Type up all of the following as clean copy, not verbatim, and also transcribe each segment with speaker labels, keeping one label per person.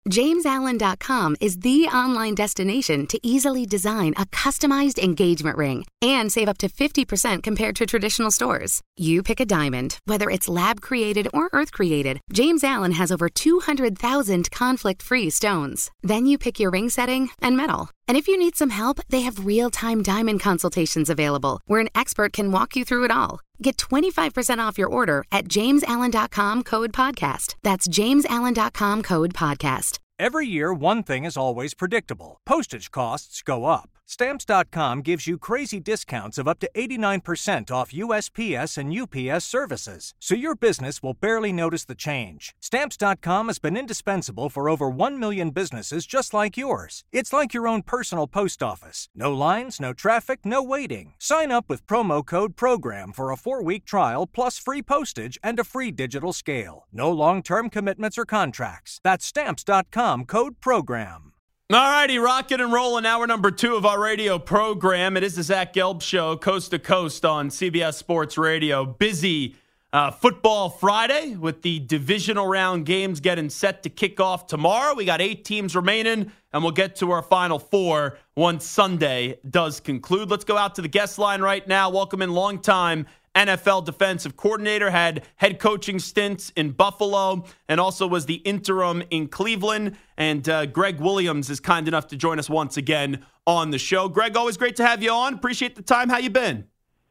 Speaker 1: JamesAllen.com is the online destination to easily design a customized engagement ring and save up to 50% compared to traditional stores. You pick a diamond, whether it's lab-created or earth-created, James Allen has over 200,000 conflict-free stones. Then you pick your ring setting and metal. And if you need some help, they have real-time diamond consultations available, where an expert can walk you through it all. Get 25% off your order at JamesAllen.com code podcast. That's JamesAllen.com code podcast.
Speaker 2: Every year, one thing is always predictable. Postage costs go up. Stamps.com gives you crazy discounts of up to 89% off USPS and UPS services, so your business will barely notice the change. Stamps.com has been indispensable for over 1 million businesses just like yours. It's like your own personal post office. No lines, no traffic, no waiting. Sign up with promo code PROGRAM for a 4-week trial plus free postage and a free digital scale. No long-term commitments or contracts. That's Stamps.com code PROGRAM.
Speaker 3: All righty, rocking and rolling. Hour number 2 of our radio program. It is the Zach Gelb Show, coast to coast on CBS Sports Radio. Busy football Friday with the divisional round games getting set to kick off tomorrow. We got 8 teams remaining, and we'll get to our final 4 once Sunday does conclude. Let's go out to the guest line right now. Welcome in longtime NFL defensive coordinator, had head coaching stints in Buffalo, and also was the interim in Cleveland. And Greg Williams is kind enough to join us once again on the show. Greg, always great to have you on. Appreciate the time. How you been?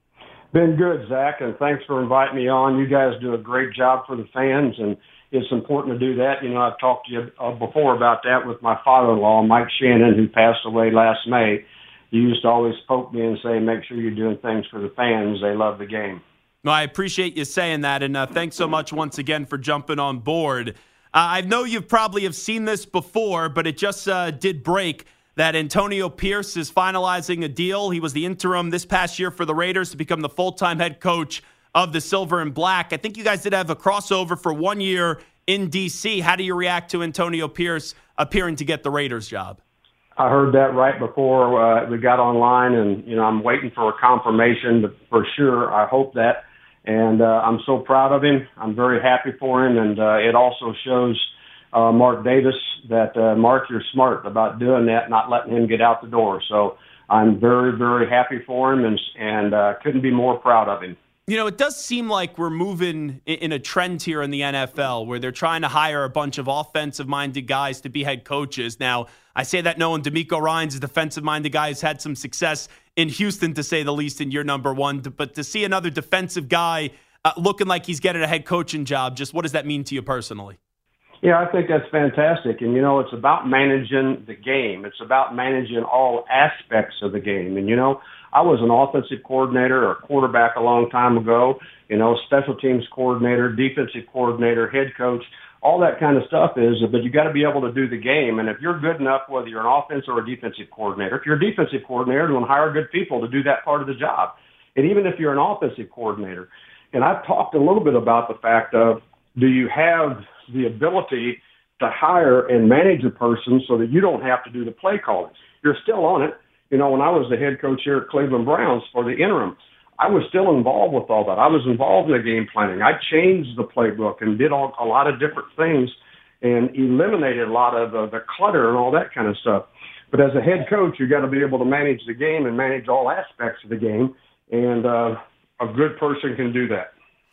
Speaker 4: Been good, Zach, and thanks for inviting me on. You guys do a great job for the fans, and it's important to do that. You know, I've talked to you before about that with my father-in-law, Mike Shannon, who passed away last May. He used to always poke me and say, make sure you're doing things for the fans. They love the game.
Speaker 3: Well, I appreciate you saying that, and thanks so much once again for jumping on board. I know you probably have seen this before, but it just did break that Antonio Pierce is finalizing a deal. He was the interim this past year for the Raiders to become the full-time head coach of the Silver and Black. I think you guys did have a crossover for 1 year in D.C. How do you react to Antonio Pierce appearing to get the Raiders job?
Speaker 4: I heard that right before we got online, and, you know, I'm waiting for a confirmation, but for sure, I hope that. And I'm so proud of him. I'm very happy for him, and it also shows Mark Davis that, Mark, you're smart about doing that, not letting him get out the door. So I'm very, very happy for him, and couldn't be more proud of him.
Speaker 3: You know, it does seem like we're moving in a trend here in the NFL where they're trying to hire a bunch of offensive-minded guys to be head coaches. Now, I say that knowing DeMeco Ryans, a defensive-minded guy, has had some success in Houston, to say the least, in year number 1. But to see another defensive guy looking like he's getting a head coaching job, just what does that mean to you personally?
Speaker 4: Yeah, I think that's fantastic. And, you know, it's about managing the game. It's about managing all aspects of the game. And, you know, I was an offensive coordinator or quarterback a long time ago, you know, special teams coordinator, defensive coordinator, head coach, all that kind of stuff is, but you got to be able to do the game. And if you're good enough, whether you're an offense or a defensive coordinator, if you're a defensive coordinator, then hire good people to do that part of the job. And even if you're an offensive coordinator, and I've talked a little bit about the fact of, do you have the ability to hire and manage a person so that you don't have to do the play calling? You're still on it. You know, when I was the head coach here at Cleveland Browns for the interim, I was still involved with all that. I was involved in the game planning. I changed the playbook and did a lot of different things and eliminated a lot of the clutter and all that kind of stuff. But as a head coach, you got to be able to manage the game and manage all aspects of the game, and a good person can do that.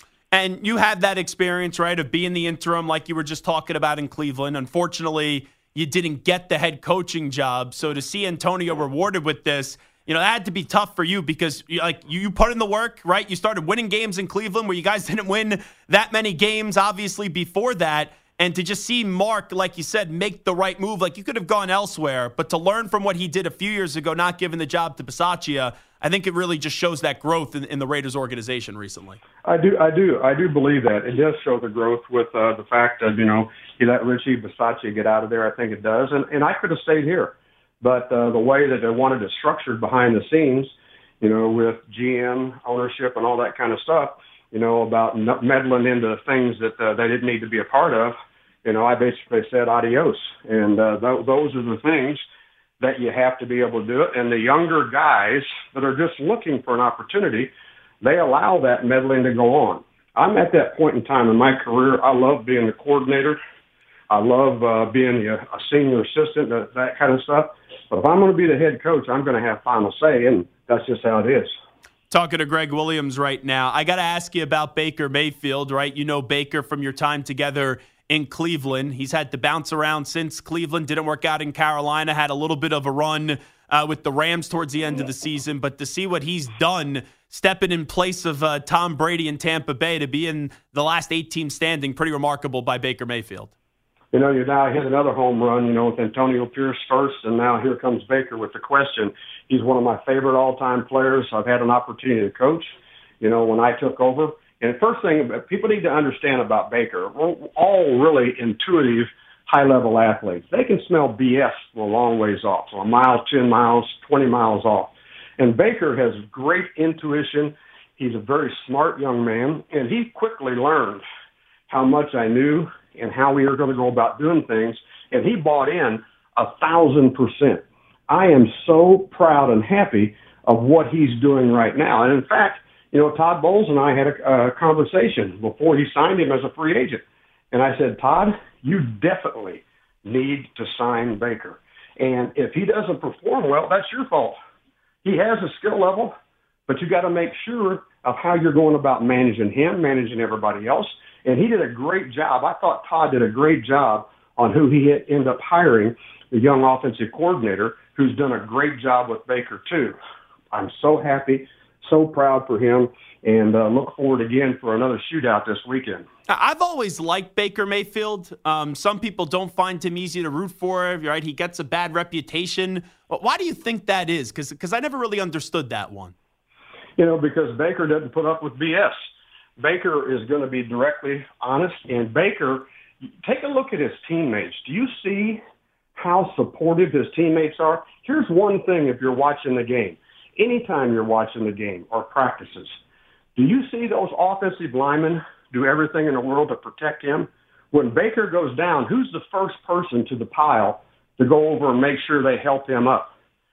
Speaker 3: And you had that experience, right, of being the interim like you were just talking about in Cleveland. Unfortunately, you didn't get the head coaching job. So to see Antonio rewarded with this, you know, that had to be tough for you because you put in the work, right? You started winning games in Cleveland where you guys didn't win that many games, obviously, before that. And to just see Mark, like you said, make the right move, like you could have gone elsewhere, but to learn from what he did a few years ago, not giving the job to Bisaccia, I think it really just shows that growth in the Raiders organization recently. I do
Speaker 4: believe that. It does show the growth with the fact that, you know, he let Richie Bisaccia get out of there. I think it does. And I could have stayed here. But the way that they wanted it structured behind the scenes, you know, with GM ownership and all that kind of stuff, you know, about meddling into things that they didn't need to be a part of, you know, I basically said adios. And those are the things that you have to be able to do it. And the younger guys that are just looking for an opportunity, they allow that meddling to go on. I'm at that point in time in my career, I love being the coordinator. I love being a senior assistant, that kind of stuff. But if I'm going to be the head coach, I'm going to have final say, and that's just how it is.
Speaker 3: Talking to Greg Williams right now. I got to ask you about Baker Mayfield, right? You know Baker from your time together in Cleveland. He's had to bounce around since Cleveland. Didn't work out in Carolina. Had a little bit of a run with the Rams towards the end of the season. But to see what he's done, stepping in place of Tom Brady in Tampa Bay to be in the last 8 teams standing, pretty remarkable by Baker Mayfield.
Speaker 4: You know, you now hit another home run, with Antonio Pierce first, and now here comes Baker with the question. He's one of my favorite all-time players I've had an opportunity to coach, when I took over. And the first thing people need to understand about Baker, we're all really intuitive, high-level athletes. They can smell BS from a long ways off, so a mile, 10 miles, 20 miles off. And Baker has great intuition. He's a very smart young man, and he quickly learned how much I knew and how we were going to go about doing things, and he bought in 1,000%. I am so proud and happy of what he's doing right now. And in fact, Todd Bowles and I had a conversation before he signed him as a free agent. And I said, Todd, you definitely need to sign Baker. And if he doesn't perform well, that's your fault. He has a skill level, but you got to make sure of how you're going about managing him, managing everybody else. And he did a great job. I thought Todd did a great job on who he ended up hiring, the young offensive coordinator, who's done a great job with Baker, too. I'm so happy, so proud for him, and look forward again for another shootout this weekend.
Speaker 3: I've always liked Baker Mayfield. Some people don't find him easy to root for, right? He gets a bad reputation. Why do you think that is? Because I never really understood that one.
Speaker 4: Because Baker doesn't put up with BS. Baker is going to be directly honest, and Baker, take a look at his teammates. Do you see how supportive his teammates are? Here's one thing if you're watching the game. Anytime you're watching the game or practices, do you see those offensive linemen do everything in the world to protect him? When Baker goes down, who's the first person to the pile to go over and make sure they help him up?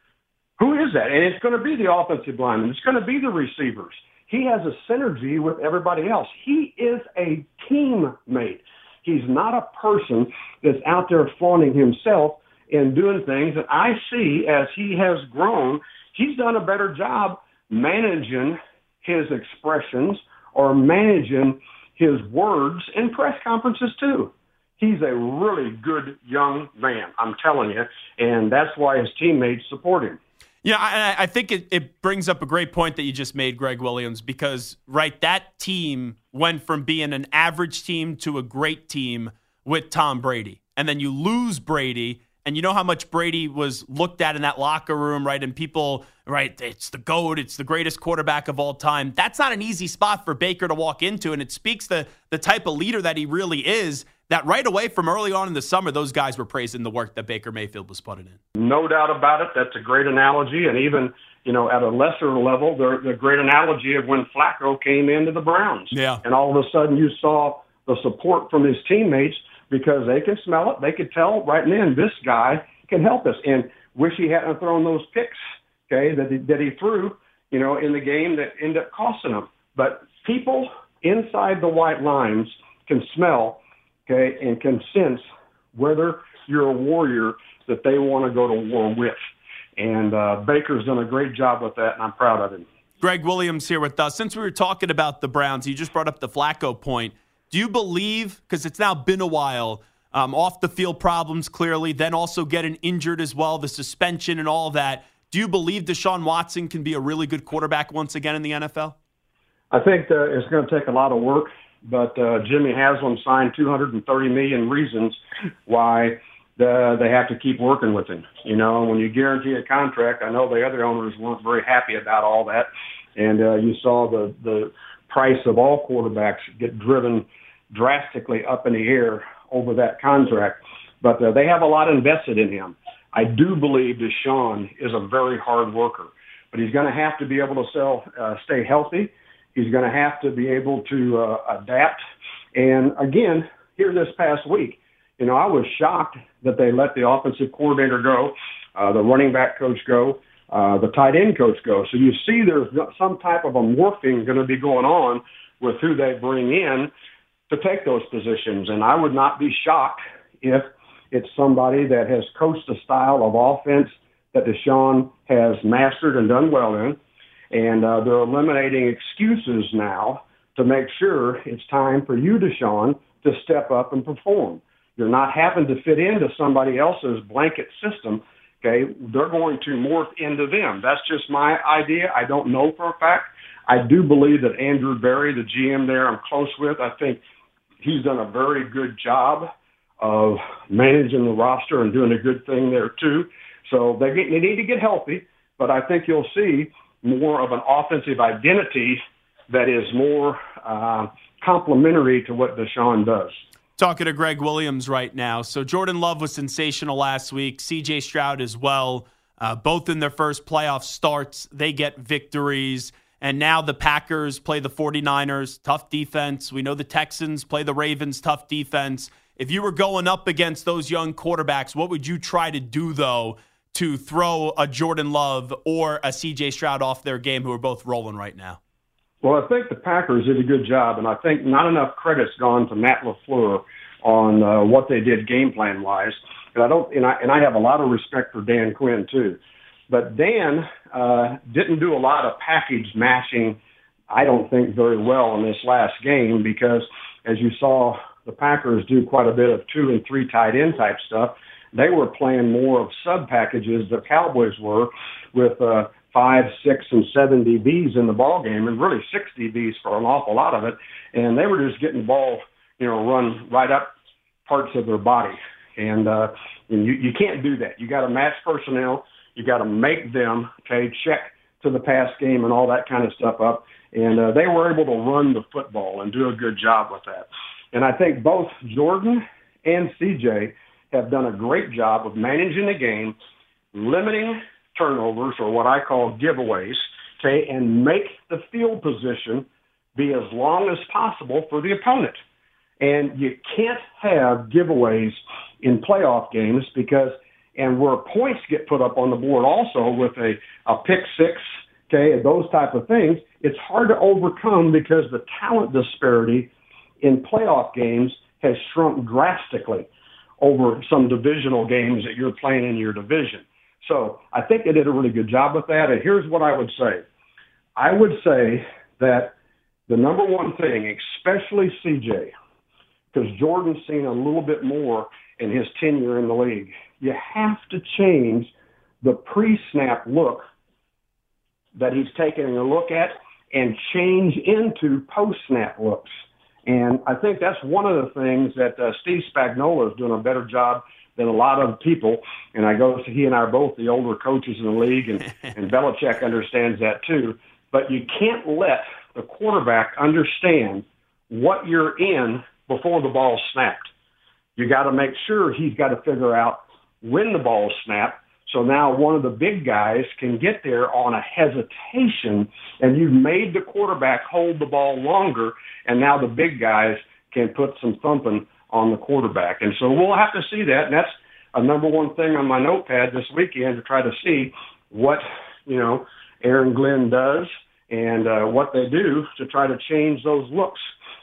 Speaker 4: Who is that? And it's going to be the offensive linemen. It's going to be the receivers. He has a synergy with everybody else. He is a teammate. He's not a person that's out there flaunting himself and doing things. And I see as he has grown, he's done a better job managing his expressions or managing his words in press conferences too. He's a really good young man, I'm telling you, and that's why his teammates support him.
Speaker 3: Yeah, I think it brings up a great point that you just made, Greg Williams, because, right, that team went from being an average team to a great team with Tom Brady. And then you lose Brady, and you know how much Brady was looked at in that locker room, right? And people, right, it's the GOAT, it's the greatest quarterback of all time. That's not an easy spot for Baker to walk into, and it speaks to the type of leader that he really is, that right away from early on in the summer, those guys were praising the work that Baker Mayfield was putting in.
Speaker 4: No doubt about it. That's a great analogy. And even, at a lesser level, the great analogy of when Flacco came into the Browns.
Speaker 3: Yeah.
Speaker 4: And all of a sudden you saw the support from his teammates because they can smell it. They could tell right then this guy can help us. And wish he hadn't thrown those picks, okay, that he threw, in the game that ended up costing him. But people inside the white lines can smell, okay, and can sense whether you're a warrior that they want to go to war with. And Baker's done a great job with that, and I'm proud of him.
Speaker 3: Greg Williams here with us. Since we were talking about the Browns, you just brought up the Flacco point. Do you believe, because it's now been a while, off the field problems clearly, then also getting injured as well, the suspension and all of that, do you believe Deshaun Watson can be a really good quarterback once again in the NFL?
Speaker 4: I think it's going to take a lot of work. But Jimmy Haslam signed $230 million reasons why they have to keep working with him. When you guarantee a contract, I know the other owners weren't very happy about all that. And you saw the price of all quarterbacks get driven drastically up in the air over that contract. But they have a lot invested in him. I do believe Deshaun is a very hard worker. But he's going to have to be able to stay healthy. He's going to have to be able to adapt. And again, here this past week, I was shocked that they let the offensive coordinator go, the running back coach go, the tight end coach go. So you see there's some type of a morphing going to be going on with who they bring in to take those positions. And I would not be shocked if it's somebody that has coached a style of offense that Deshaun has mastered and done well in. And they're eliminating excuses now to make sure it's time for you, Deshaun, to step up and perform. You're not having to fit into somebody else's blanket system. Okay, they're going to morph into them. That's just my idea. I don't know for a fact. I do believe that Andrew Berry, the GM there, I'm close with. I think he's done a very good job of managing the roster and doing a good thing there too. So they need to get healthy, but I think you'll see more of an offensive identity that is more complementary to what Deshaun does.
Speaker 3: Talking to Greg Williams right now. So Jordan Love was sensational last week. C.J. Stroud as well. Both in their first playoff starts, they get victories. And now the Packers play the 49ers, tough defense. We know the Texans play the Ravens, tough defense. If you were going up against those young quarterbacks, what would you try to do, though, to throw a Jordan Love or a C.J. Stroud off their game, who are both rolling right now?
Speaker 4: Well, I think the Packers did a good job, and I think not enough credit's gone to Matt LaFleur on what they did game plan wise. And I have a lot of respect for Dan Quinn too, but Dan didn't do a lot of package mashing. I don't think very well in this last game because, as you saw, the Packers do quite a bit of 2 and 3 tight end type stuff. They were playing more of sub packages. The Cowboys were with 5, 6, and 7 DBs in the ball game, and really 6 DBs for an awful lot of it. And they were just getting the ball, run right up parts of their body. And you can't do that. You got to match personnel. You got to make them check to the pass game and all that kind of stuff up. And they were able to run the football and do a good job with that. And I think both Jordan and CJ have done a great job of managing the game, limiting turnovers, or what I call giveaways, and make the field position be as long as possible for the opponent. And you can't have giveaways in playoff games and where points get put up on the board also with a pick six, and those type of things, it's hard to overcome because the talent disparity in playoff games has shrunk drastically over some divisional games that you're playing in your division. So I think they did a really good job with that. And here's what I would say. I would say that the number one thing, especially CJ, because Jordan's seen a little bit more in his tenure in the league, you have to change the pre-snap look that he's taking a look at and change into post-snap looks. And I think that's one of the things that Steve Spagnuolo is doing a better job than a lot of people. And he and I are both the older coaches in the league, and Belichick understands that too. But you can't let the quarterback understand what you're in before the ball's snapped. You got to make sure he's got to figure out when the ball's snapped. So now one of the big guys can get there on a hesitation, and you've made the quarterback hold the ball longer, and now the big guys can put some thumping on the quarterback. And so we'll have to see that, and that's a number one thing on my notepad this weekend, to try to see what, Aaron Glenn does and what they do to try to change those looks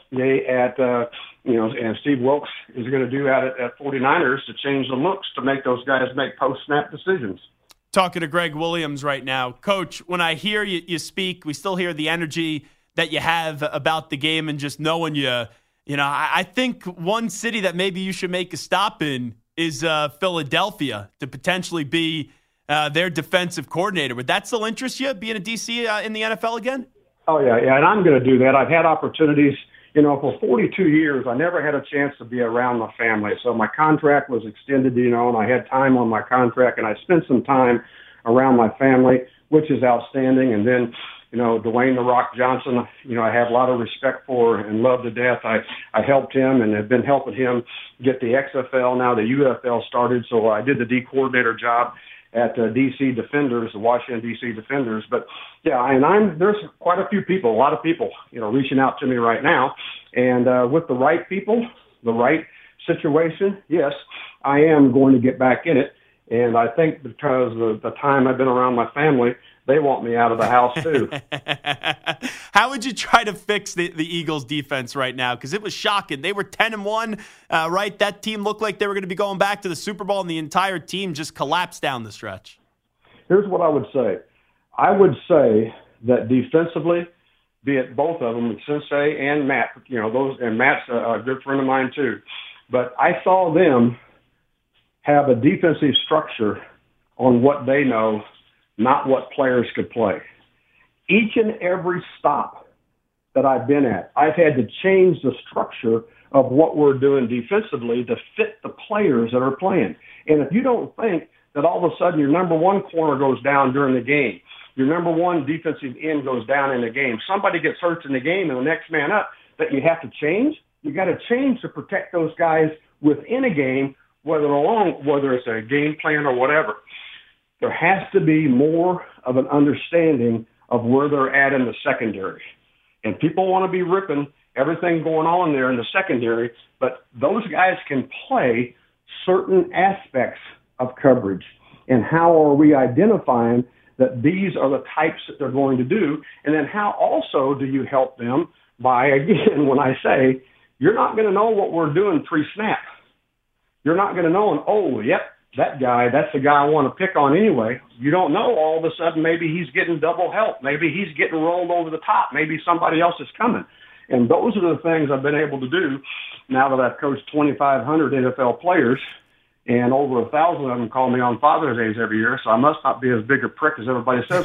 Speaker 4: and Steve Wilkes is going to do at 49ers to change the looks to make those guys make post-snap decisions.
Speaker 3: Talking to Greg Williams right now. Coach, when I hear you speak, we still hear the energy that you have about the game and just knowing you. I think one city that maybe you should make a stop in is Philadelphia to potentially be their defensive coordinator. Would that still interest you, being a DC in the NFL again?
Speaker 4: Oh, yeah, and I'm going to do that. I've had opportunities. For 42 years, I never had a chance to be around my family. So my contract was extended, and I had time on my contract, and I spent some time around my family, which is outstanding. And then, Dwayne "The Rock" Johnson, I have a lot of respect for and love to death. I helped him and have been helping him get the XFL, now the UFL started. So I did the D coordinator job at D.C. Defenders, the Washington, D.C. Defenders. But, yeah, and there's quite a lot of people, reaching out to me right now. And with the right people, the right situation, yes, I am going to get back in it. And I think because of the time I've been around my family, they want me out of the house too.
Speaker 3: How would you try to fix the Eagles defense right now? Because it was shocking. They were 10-1, right? That team looked like they were going to be going back to the Super Bowl, and the entire team just collapsed down the stretch.
Speaker 4: Here's what I would say. I would say that defensively, be it both of them, Sensei and Matt, and Matt's a good friend of mine too. But I saw them have a defensive structure on what they know, not what players could play. Each and every stop that I've been at, I've had to change the structure of what we're doing defensively to fit the players that are playing. And if you don't think that all of a sudden your number one corner goes down during the game, your number one defensive end goes down in the game, somebody gets hurt in the game and the next man up, that you have to change, you got to change to protect those guys within a game, whether it's a game plan or whatever. There has to be more of an understanding of where they're at in the secondary. And people want to be ripping everything going on there in the secondary, but those guys can play certain aspects of coverage. And how are we identifying that these are the types that they're going to do? And then how also do you help them by, again, when I say, you're not going to know what we're doing pre-snap. You're not going to know, that guy, that's the guy I want to pick on anyway. You don't know all of a sudden maybe he's getting double help. Maybe he's getting rolled over the top. Maybe somebody else is coming. And those are the things I've been able to do now that I've coached 2,500 NFL players, and over 1,000 of them call me on Father's Days every year, so I must not be as big a prick as everybody says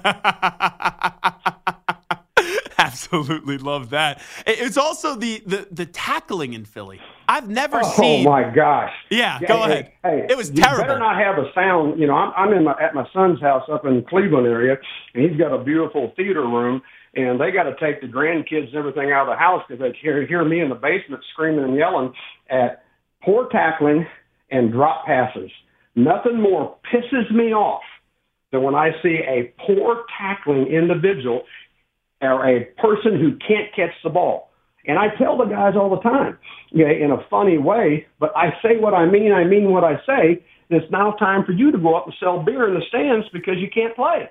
Speaker 4: I am.
Speaker 3: Absolutely love that. It's also the tackling in Philly. I've never seen.
Speaker 4: Oh my gosh!
Speaker 3: Yeah, go ahead.
Speaker 4: Hey,
Speaker 3: it was terrible.
Speaker 4: You better not have a sound. I'm at my son's house up in the Cleveland area, and he's got a beautiful theater room, and they got to take the grandkids and everything out of the house because they hear me in the basement screaming and yelling at poor tackling and drop passes. Nothing more pisses me off than when I see a poor tackling individual or a person who can't catch the ball. And I tell the guys all the time, in a funny way, but I say what I mean what I say. It's now time for you to go up and sell beer in the stands because you can't play.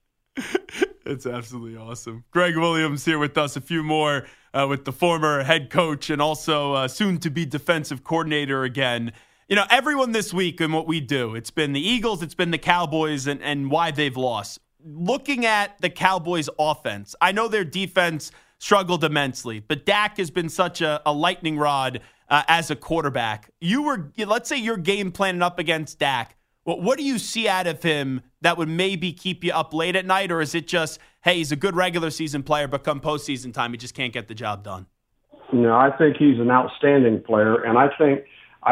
Speaker 3: It's absolutely awesome. Gregg Williams here with us. A few more with the former head coach and also soon-to-be defensive coordinator again. Everyone this week and what we do, it's been the Eagles, it's been the Cowboys, and why they've lost. Looking at the Cowboys' offense, I know their defense struggled immensely, but Dak has been such a lightning rod as a quarterback. Let's say you're game planning up against Dak. What do you see out of him that would maybe keep you up late at night, or is it just, hey, he's a good regular season player, but come postseason time, he just can't get the job done?
Speaker 4: I think he's an outstanding player, and I think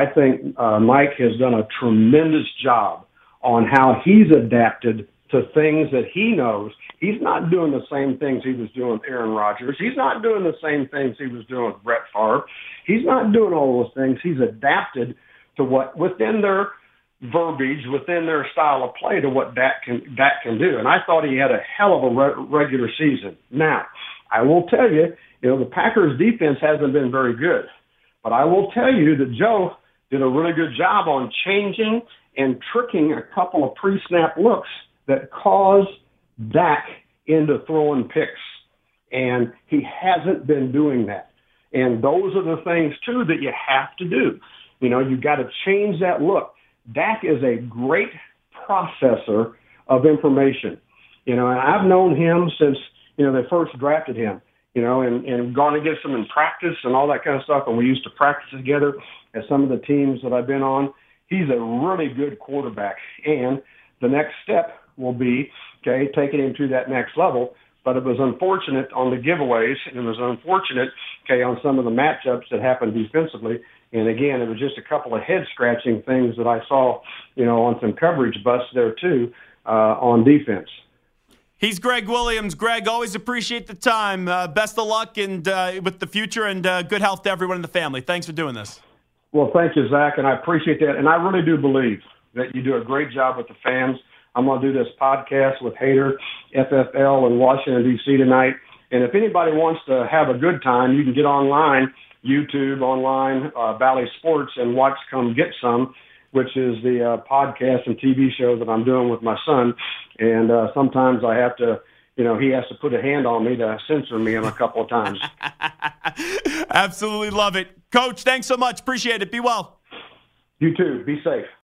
Speaker 4: Mike has done a tremendous job on how he's adapted to things that he knows. He's not doing the same things he was doing with Aaron Rodgers. He's not doing the same things he was doing with Brett Favre. He's not doing all those things. He's adapted to what, within their verbiage, within their style of play, to what Dak can do. And I thought he had a hell of a regular season. Now, I will tell you, the Packers defense hasn't been very good. But I will tell you that Joe did a really good job on changing and tricking a couple of pre-snap looks that caused Dak into throwing picks. And he hasn't been doing that. And those are the things, too, that you have to do. You got to change that look. Dak is a great processor of information. And I've known him since, they first drafted him, and gone against him in practice and all that kind of stuff. And we used to practice together at some of the teams that I've been on. He's a really good quarterback. And the next step will be, taking him to that next level. But it was unfortunate on the giveaways, and it was unfortunate, on some of the matchups that happened defensively. And again, it was just a couple of head-scratching things that I saw, on some coverage busts there too, on defense.
Speaker 3: He's Gregg Williams. Gregg, always appreciate the time. Best of luck and with the future, and good health to everyone in the family. Thanks for doing this.
Speaker 4: Well, thank you, Zach, and I appreciate that. And I really do believe that you do a great job with the fans. I'm going to do this podcast with Hader, FFL, in Washington, D.C. tonight. And if anybody wants to have a good time, you can get online, YouTube, online, Bally Sports, and watch Come Get Some. which is the podcast and TV show that I'm doing with my son. And sometimes I have to, he has to put a hand on me to censor me a couple of times.
Speaker 3: Absolutely love it. Coach, thanks so much. Appreciate it. Be well.
Speaker 4: You too. Be safe.